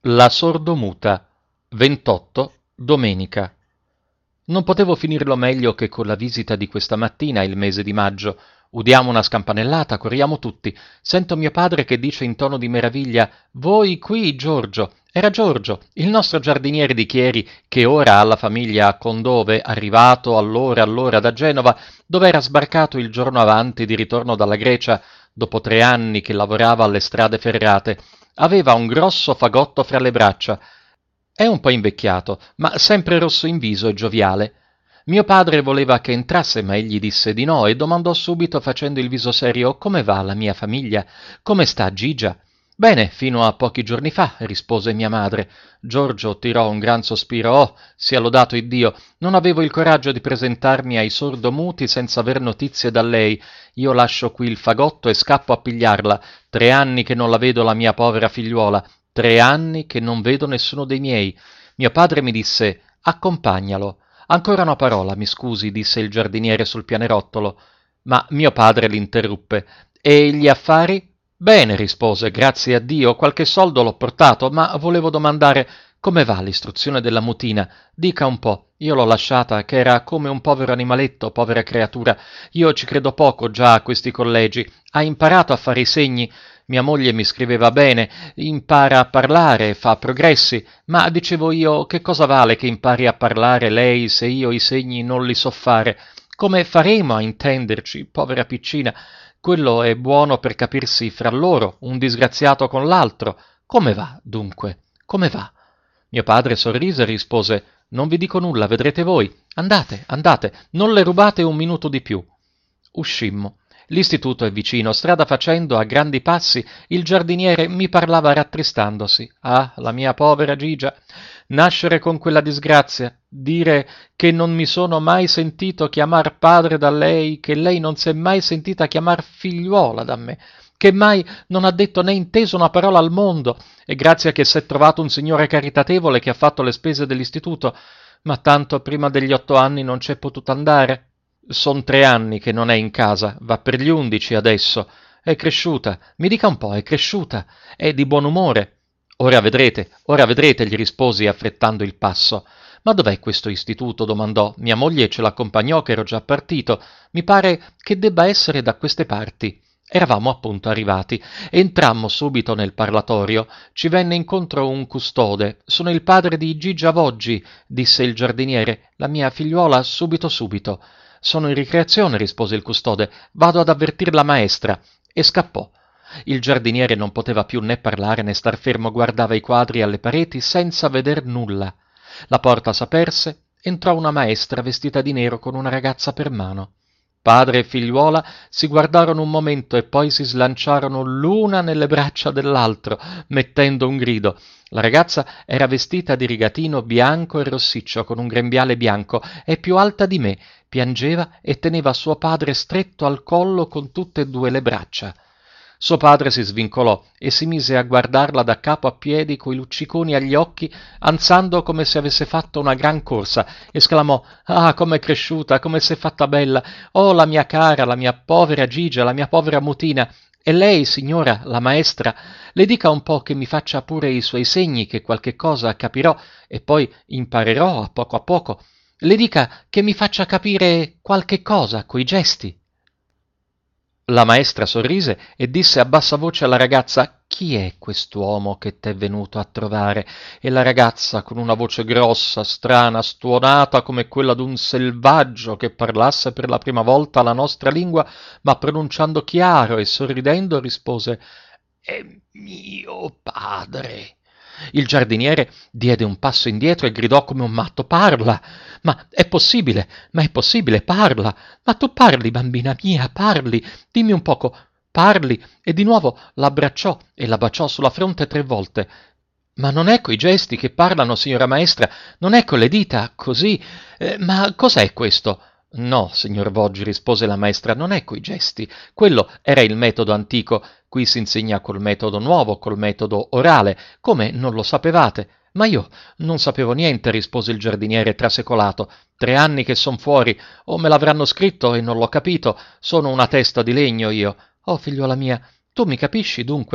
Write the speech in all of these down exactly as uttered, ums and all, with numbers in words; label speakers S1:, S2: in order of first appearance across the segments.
S1: La sordomuta, ventotto, domenica. Non potevo finirlo meglio che con la visita di questa mattina, il mese di maggio. Udiamo una scampanellata, corriamo tutti. Sento mio padre che dice in tono di meraviglia: «Voi qui, Giorgio!» Era Giorgio, il nostro giardiniere di Chieri, che ora ha la famiglia a Condove, arrivato allora allora da Genova, dove era sbarcato il giorno avanti di ritorno dalla Grecia, dopo tre anni che lavorava alle strade ferrate. Aveva un grosso fagotto fra le braccia. È un po' invecchiato, ma sempre rosso in viso e gioviale. Mio padre voleva che entrasse, ma egli disse di no e domandò subito facendo il viso serio: «Come va la mia famiglia? Come sta Gigia?» «Bene, fino a pochi giorni fa», rispose mia madre. Giorgio tirò un gran sospiro. «Oh, sia lodato Iddio! Non avevo il coraggio di presentarmi ai sordomuti senza aver notizie da lei. Io lascio qui il fagotto e scappo a pigliarla. Tre anni che non la vedo la mia povera figliuola. Tre anni che non vedo nessuno dei miei». Mio padre mi disse: «Accompagnalo». «Ancora una parola, mi scusi», disse il giardiniere sul pianerottolo. Ma mio padre l'interruppe. «E gli affari?» «Bene», rispose, «grazie a Dio, qualche soldo l'ho portato, ma volevo domandare come va l'istruzione della mutina. Dica un po', io l'ho lasciata, che era come un povero animaletto, povera creatura. Io ci credo poco già a questi collegi. Ha imparato a fare i segni? Mia moglie mi scriveva bene, impara a parlare, fa progressi, ma dicevo io, che cosa vale che impari a parlare lei se io i segni non li so fare? Come faremo a intenderci, povera piccina? Quello è buono per capirsi fra loro, un disgraziato con l'altro. Come va, dunque? Come va?» Mio padre sorrise e rispose: «Non vi dico nulla, vedrete voi. Andate, andate, non le rubate un minuto di più». Uscimmo. L'istituto è vicino, strada facendo, a grandi passi, il giardiniere mi parlava rattristandosi. «Ah, la mia povera Gigia! Nascere con quella disgrazia, dire che non mi sono mai sentito chiamar padre da lei, che lei non s'è mai sentita chiamar figliuola da me, che mai non ha detto né inteso una parola al mondo, e grazie a che s'è trovato un signore caritatevole che ha fatto le spese dell'istituto, ma tanto prima degli otto anni non c'è potuta andare. Son tre anni che non è in casa, va per gli undici adesso. È cresciuta, mi dica un po', è cresciuta, è di buon umore». «Ora vedrete, ora vedrete», gli risposi affrettando il passo. «Ma dov'è questo istituto?» domandò. Mia moglie ce l'accompagnò, che ero già partito. «Mi pare che debba essere da queste parti». Eravamo appunto arrivati. Entrammo subito nel parlatorio. Ci venne incontro un custode. «Sono il padre di Gigia Voggi», disse il giardiniere. «La mia figliuola subito subito». «Sono in ricreazione», rispose il custode. «Vado ad avvertir la maestra». E scappò. Il giardiniere non poteva più né parlare né star fermo, guardava i quadri alle pareti senza veder nulla. La porta s'aperse, entrò una maestra vestita di nero con una ragazza per mano. Padre e figliuola si guardarono un momento e poi si slanciarono l'una nelle braccia dell'altro, mettendo un grido. La ragazza era vestita di rigatino bianco e rossiccio, con un grembiale bianco, e più alta di me, piangeva e teneva suo padre stretto al collo con tutte e due le braccia. Suo padre si svincolò e si mise a guardarla da capo a piedi coi lucciconi agli occhi, ansando come se avesse fatto una gran corsa. Esclamò: «Ah, com'è cresciuta, come s'è fatta bella! Oh, la mia cara, la mia povera Gigia, la mia povera mutina! E lei, signora, la maestra, le dica un po' che mi faccia pure i suoi segni, che qualche cosa capirò e poi imparerò a poco a poco. Le dica che mi faccia capire qualche cosa coi gesti». La maestra sorrise e disse a bassa voce alla ragazza: «Chi è quest'uomo che t'è venuto a trovare?» E la ragazza, con una voce grossa, strana, stuonata come quella d'un selvaggio che parlasse per la prima volta la nostra lingua, ma pronunciando chiaro e sorridendo, rispose: «È mio padre». Il giardiniere diede un passo indietro e gridò come un matto: «Parla! Ma è possibile, ma è possibile, parla! Ma tu parli, bambina mia, parli! Dimmi un poco, parli!» E di nuovo l'abbracciò e la baciò sulla fronte tre volte. «Ma non è coi gesti che parlano, signora maestra, non è con le dita, così. Eh, ma cos'è questo?» «No, signor Voggi», rispose la maestra, «non è coi gesti. Quello era il metodo antico. Qui si insegna col metodo nuovo, col metodo orale. Come, non lo sapevate?» «Ma io non sapevo niente», rispose il giardiniere trasecolato. «Tre anni che son fuori, o me l'avranno scritto e non l'ho capito. Sono una testa di legno io. Oh, figliuola mia, tu mi capisci dunque?»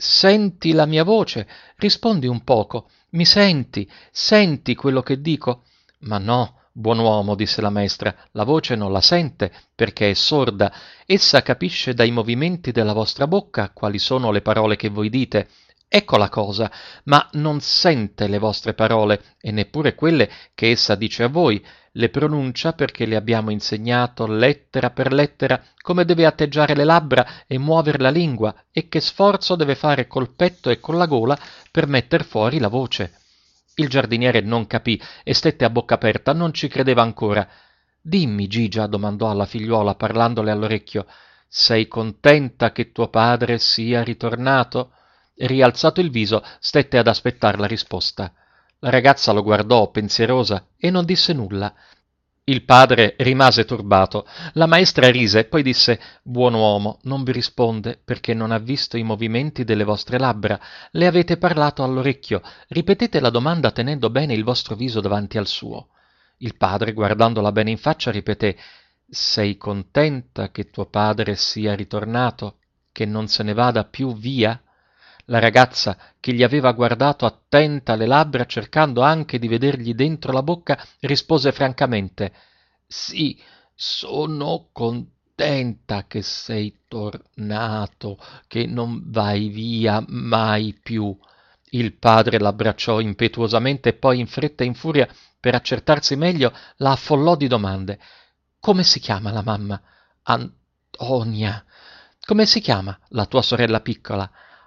S1: senti la mia voce, rispondi un poco, mi senti, senti quello che dico? Ma no, buon uomo, disse la maestra, la voce non la sente perché è sorda, essa capisce dai movimenti della vostra bocca quali sono le parole che voi dite. Ecco la cosa, ma non sente le vostre parole e neppure quelle che essa dice a voi, le pronuncia perché le abbiamo insegnato lettera per lettera come deve atteggiare le labbra e muovere la lingua e che sforzo deve fare col petto e con la gola per metter fuori la voce. Il giardiniere non capì e stette a bocca aperta, non ci credeva ancora. Dimmi, Gigia, domandò alla figliuola parlandole all'orecchio, sei contenta che tuo padre sia ritornato? Rialzato il viso, stette ad aspettar la risposta. La ragazza lo guardò pensierosa e non disse nulla. Il padre rimase turbato. La maestra rise, poi disse: Buon uomo, non vi risponde perché non ha visto i movimenti delle vostre labbra. Le avete parlato all'orecchio. Ripetete la domanda tenendo bene il vostro viso davanti al suo. Il padre, guardandola bene in faccia, ripeté: Sei contenta che tuo padre sia ritornato? Che non se ne vada più via? La ragazza, che gli aveva guardato attenta alle labbra, cercando anche di vedergli dentro la bocca, rispose francamente: Sì, sono contenta che sei tornato, che non vai via mai più. Il padre l'abbracciò impetuosamente e poi in fretta e in furia, per accertarsi meglio, la affollò di domande. Come si chiama la mamma? Antonia. Come si chiama la tua sorella piccola?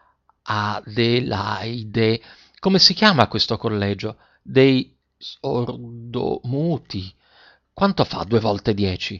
S1: Adelaide. Come si chiama questo collegio? Dei sordomuti. Quanto fa due volte dieci?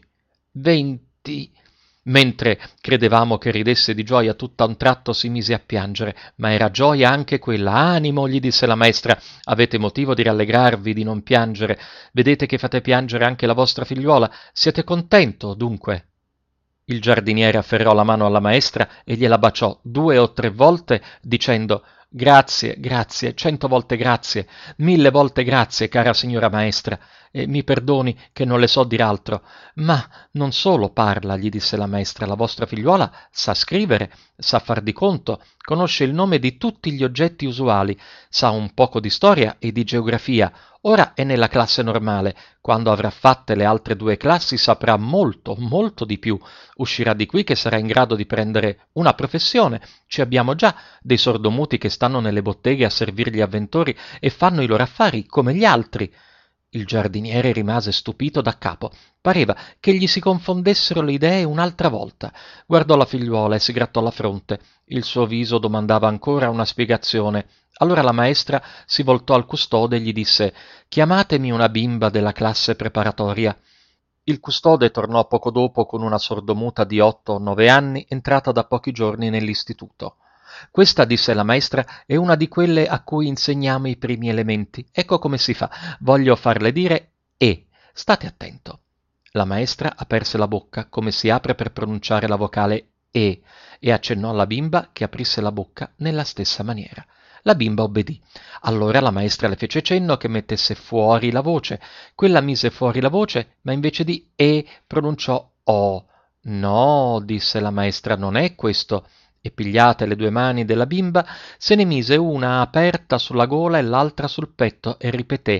S1: Venti. Mentre credevamo che ridesse di gioia, tutt'a un tratto si mise a piangere, ma era gioia anche quella. Animo, gli disse la maestra, avete motivo di rallegrarvi, di non piangere. Vedete che fate piangere anche la vostra figliuola. Siete contento, dunque? Il giardiniere afferrò la mano alla maestra e gliela baciò due o tre volte, dicendo: Grazie, grazie, cento volte grazie, mille volte grazie, cara signora maestra, e mi perdoni che non le so dir altro. Ma non solo parla, gli disse la maestra, la vostra figliuola sa scrivere, sa far di conto, conosce il nome di tutti gli oggetti usuali, sa un poco di storia e di geografia. Ora è nella classe normale. Quando avrà fatte le altre due classi saprà molto, molto di più. Uscirà di qui che sarà in grado di prendere una professione. Ci abbiamo già dei sordomuti che stanno nelle botteghe a servir gli avventori e fanno i loro affari come gli altri. Il giardiniere rimase stupito da capo. Pareva che gli si confondessero le idee un'altra volta. Guardò la figliuola e si grattò la fronte. Il suo viso domandava ancora una spiegazione. Allora la maestra si voltò al custode e gli disse: Chiamatemi una bimba della classe preparatoria. Il custode tornò poco dopo con una sordomuta di otto o nove anni, entrata da pochi giorni nell'istituto. Questa, disse la maestra, è una di quelle a cui insegniamo i primi elementi. Ecco come si fa. Voglio farle dire E. State attento. La maestra aperse la bocca come si apre per pronunciare la vocale E e accennò alla bimba che aprisse la bocca nella stessa maniera. La bimba obbedì. Allora la maestra le fece cenno che mettesse fuori la voce. Quella mise fuori la voce, ma invece di E pronunciò O. No, disse la maestra, non è questo. E pigliate le due mani della bimba, se ne mise una aperta sulla gola e l'altra sul petto e ripeté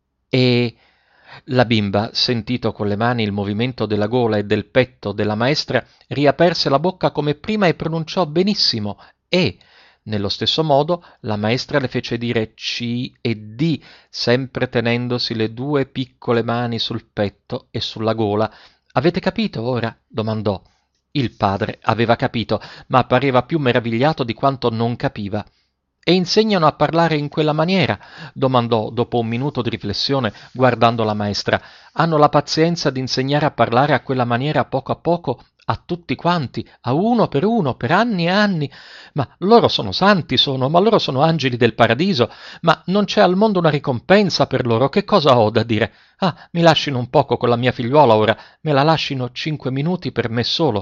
S1: E. La bimba, sentito con le mani il movimento della gola e del petto della maestra, riaperse la bocca come prima e pronunciò benissimo E. Nello stesso modo la maestra le fece dire C e D, sempre tenendosi le due piccole mani sul petto e sulla gola. Avete capito ora? Domandò. Il padre aveva capito, ma pareva più meravigliato di quanto non capiva. E insegnano a parlare in quella maniera? Domandò dopo un minuto di riflessione, guardando la maestra. Hanno la pazienza di insegnare a parlare a quella maniera poco a poco a tutti quanti, a uno per uno, per anni e anni. Ma loro sono santi, sono, ma loro sono angeli del paradiso. Ma non c'è al mondo una ricompensa per loro. Che cosa ho da dire? Ah, mi lascino un poco con la mia figliuola ora, me la lascino cinque minuti per me solo.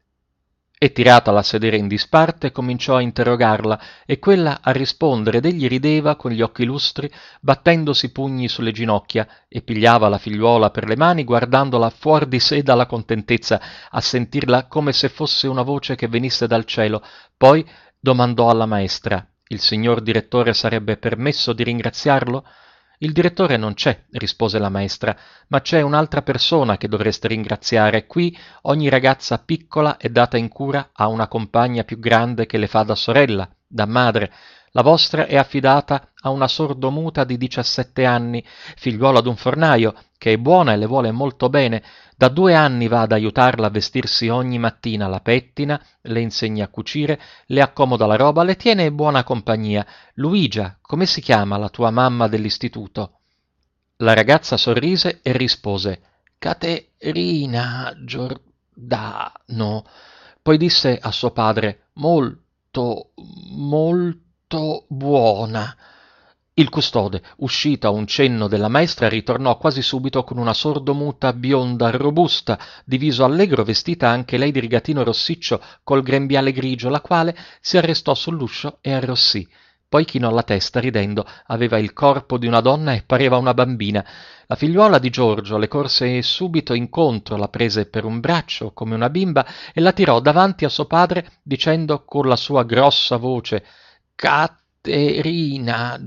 S1: E tiratala a sedere in disparte cominciò a interrogarla e quella a rispondere ed egli rideva con gli occhi lustri battendosi i pugni sulle ginocchia e pigliava la figliuola per le mani guardandola fuor di sé dalla contentezza a sentirla come se fosse una voce che venisse dal cielo. Poi Domandò alla maestra. Il signor direttore sarebbe permesso di ringraziarlo? Il direttore non c'è, rispose la maestra, ma c'è un'altra persona che dovreste ringraziare. Qui ogni ragazza piccola è data in cura a una compagna più grande che le fa da sorella, da madre. La vostra è affidata a una sordomuta di diciassette anni, figliuola d'un fornaio, che è buona e le vuole molto bene. Da due anni va ad aiutarla a vestirsi ogni mattina, la pettina, le insegna a cucire, le accomoda la roba, le tiene buona compagnia. Luigia, come si chiama la tua mamma dell'istituto? La ragazza sorrise e rispose: Caterina Giordano. Poi disse a suo padre: Molto, molto buona. Il custode, uscito a un cenno della maestra, ritornò quasi subito con una sordomuta bionda robusta, di viso allegro, vestita anche lei di rigatino rossiccio col grembiale grigio, la quale si arrestò sull'uscio e arrossì. Poi chinò la testa ridendo, aveva il corpo di una donna e pareva una bambina. La figliuola di Giorgio le corse subito incontro, la prese per un braccio come una bimba e la tirò davanti a suo padre dicendo con la sua grossa voce: Caterina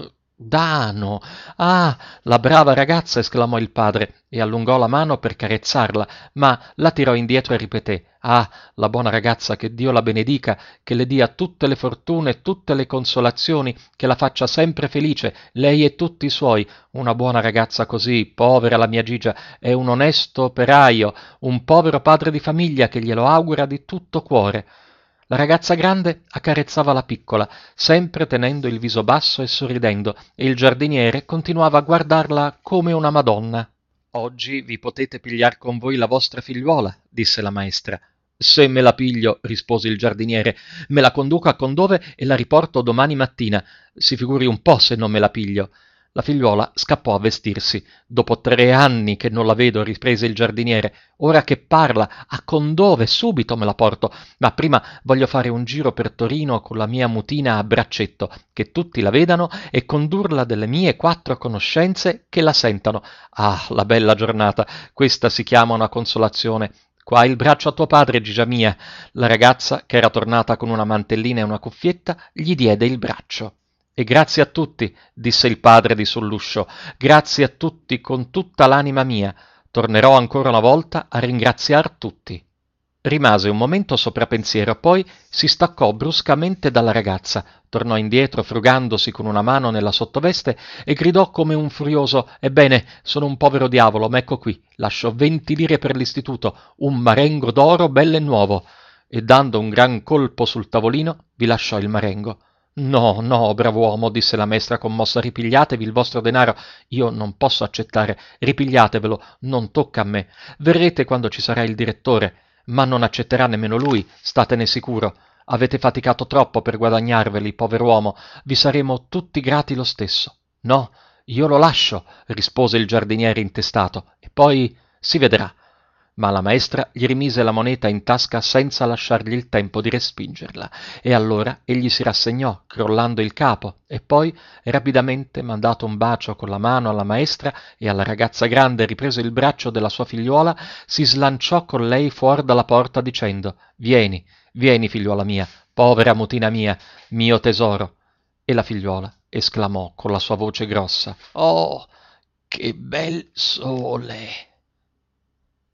S1: Giordano. Ah, la brava ragazza, esclamò il padre e allungò la mano per carezzarla, ma la tirò indietro e ripeté: Ah, la buona ragazza, che Dio la benedica, che le dia tutte le fortune, tutte le consolazioni, che la faccia sempre felice, lei e tutti i suoi. Una buona ragazza così, povera la mia Gigia, è un onesto operaio, un povero padre di famiglia che glielo augura di tutto cuore. La ragazza grande accarezzava la piccola, sempre tenendo il viso basso e sorridendo, e il giardiniere continuava a guardarla come una Madonna. Oggi vi potete pigliar con voi la vostra figliuola, disse la maestra. Se me la piglio, rispose il giardiniere, me la conduco a Condove e la riporto domani mattina. Si figuri un po' se non me la piglio. La figliuola scappò a vestirsi. Dopo tre anni che non la vedo, riprese il giardiniere. Ora che parla, a Condove, subito me la porto. Ma prima voglio fare un giro per Torino con la mia mutina a braccetto, che tutti la vedano, e condurla delle mie quattro conoscenze che la sentano. Ah, la bella giornata! Questa si chiama una consolazione. Qua il braccio a tuo padre, Gigia mia. La ragazza, che era tornata con una mantellina e una cuffietta, gli diede il braccio. E grazie a tutti, disse il padre di sull'uscio, grazie a tutti con tutta l'anima mia. Tornerò ancora una volta a ringraziar tutti. Rimase un momento sopra pensiero, poi si staccò bruscamente dalla ragazza, tornò indietro frugandosi con una mano nella sottoveste e gridò come un furioso: Ebbene, sono un povero diavolo, ma ecco qui, lascio venti lire per l'istituto, un marengo d'oro bello e nuovo. E dando un gran colpo sul tavolino, vi lasciò il marengo. No, no, brav'uomo, disse la maestra commossa, ripigliatevi il vostro denaro. Io non posso accettare, ripigliatevelo, non tocca a me. Verrete quando ci sarà il direttore, ma non accetterà nemmeno lui, statene sicuro. Avete faticato troppo per guadagnarveli, pover'uomo, vi saremo tutti grati lo stesso. No, io lo lascio, rispose il giardiniere intestato, e poi si vedrà. Ma la maestra gli rimise la moneta in tasca senza lasciargli il tempo di respingerla, e allora egli si rassegnò, crollando il capo, e poi, rapidamente mandato un bacio con la mano alla maestra e alla ragazza grande, ripreso il braccio della sua figliuola, si slanciò con lei fuor dalla porta dicendo: Vieni, vieni, figliuola mia, povera mutina mia, mio tesoro. E la figliuola esclamò con la sua voce grossa: Oh, che bel sole!